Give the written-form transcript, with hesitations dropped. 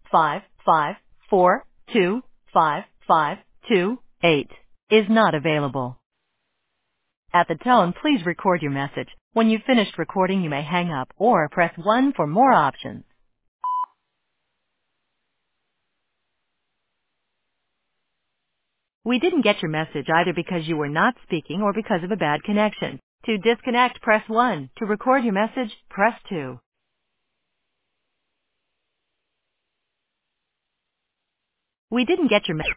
554255258 is not available. At the tone, please record your message. When you've finished recording, you may hang up or press 1 for more options. We didn't get your message either because you were not speaking or because of a bad connection. To disconnect, press 1. To record your message, press 2. We didn't get your message.